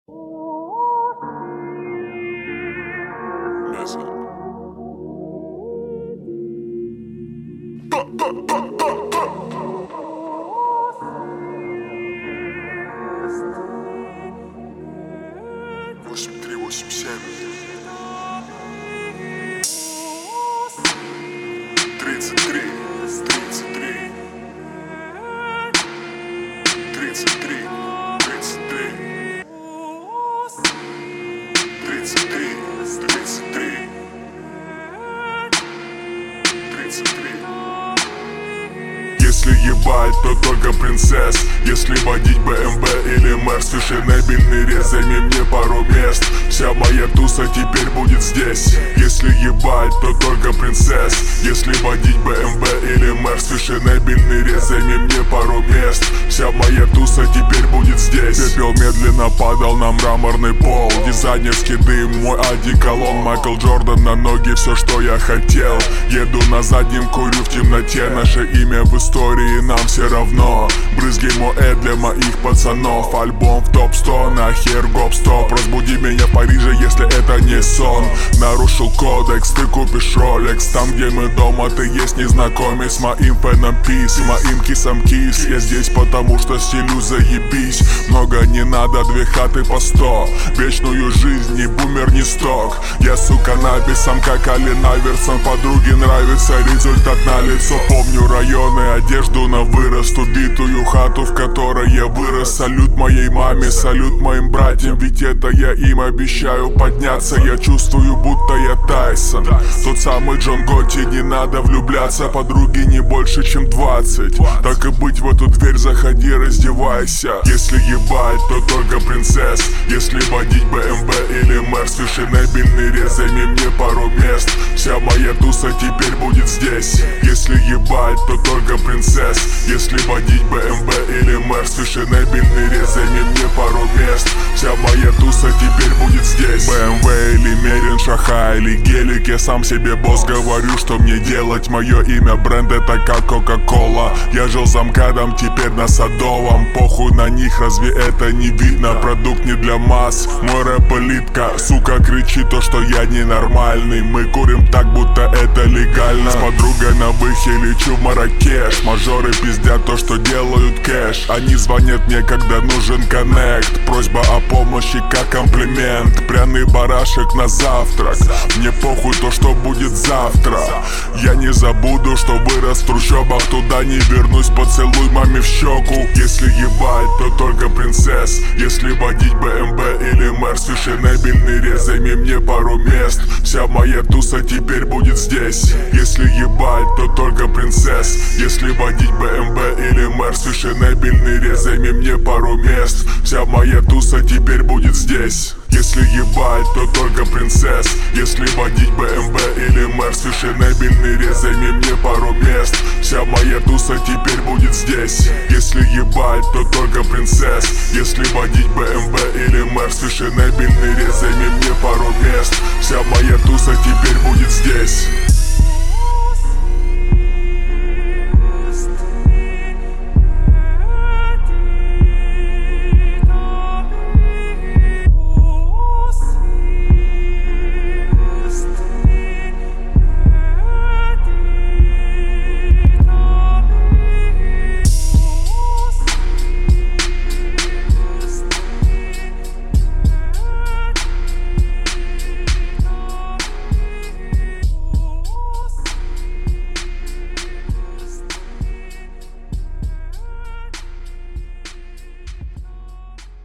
Восемь, три, восемь, семь. 33, 33, 33, 33, 33, 33, 33. Если ебать, то только принцесс. Если водить БМВ или Мерс, фешенебельный рез, займи мне пару мест. Вся моя туса теперь будет здесь. Если ебать, то только принцесс. Если водить БМВ или Мерс, фешенебельный рез, займи мне пару мест. Вся моя туса теперь будет здесь. Пепел медленно падал на мраморный пол. Дизайнерский дым, мой одеколон. Майкл Джордан на ноги, все, что я хотел. Еду на заднем, курю в темноте. Наше имя в истории, нам все равно. Брызги Моэ для моих пацанов. Альбом в топ-100, нахер гоп-стоп. Разбуди меня в Париже, если это не сон. Нарушил кодекс, ты купишь Ролекс. Там, где мы дома, ты есть незнакомец. С моим фэном пис, моим кисом кис. Я здесь потому, что стилю заебись. Много не надо, 2 хаты по 100. Вечную жизнь, ни бумер, ни сток. Я, сука, набисом, как Ален Айверсон. Подруге нравится, результат налицо. Помню районы, одежду на вырост. Убитую хату, в которой я вырос. Салют моей маме, салют моим братьям. Ведь это я им обещаю подняться. Я чувствую, будто я Тайсон. Тот самый Джон Готти, не надо влюбляться. Подруги не больше, чем 20. Так и быть, в эту дверь заходи, раздевайся. Если ебать, то только принцесс. Если водить БМВ или Мерс, фешенебельный рез, займи мне пару мест. Вся моя туса теперь будет здесь. Если ебать, то только принцесс. Если водить БМВ или Мерс, фешенебельный рез, займи мне пару мест. Вся моя туса теперь будет здесь. БМВ или Мерин, Шаха или Гелик, я сам себе босс, говорю, что мне делать. Мое имя бренд, это как Кока-Кола. Я жил за МКАДом, теперь на Садовом. Похуй на них, разве это не видно? Продукт не для масс, мой рэп элитка. Сука кричит то, что я ненормальный. Мы курим так, будто это легально. С подругой на выхе лечу в Марракеш. Мажоры пиздят то, что делают кэш. Они звонят мне, когда нужен коннект. Просьба о помощи как комплимент. Пряный барашек на завтрак. Мне похуй то, что будет завтра. Я не забуду, что вырос в трущобах. Туда не вернусь, поцелуй маме в щеку. Если ебать, то только принцесс. Если водить БМВ или Мерс, фешенебельный рез, займи мне пару мест. Вся моя туса теперь будет здесь. Если ебать, то только принцесс. Если водить БМВ или Мерс, фешенебельный рез, займи мне пару мест. Вся моя туса теперь будет здесь. Если ебать, то только принцесс. Если водить БМВ или Мерс, фешенебельный рез, займи мне пару мест. Вся моя туса теперь будет здесь. Если ебать, то только принцесс. Если водить БМВ или Мерс, фешенебельный рез, займи мне пару мест. Вся моя туса теперь будет здесь.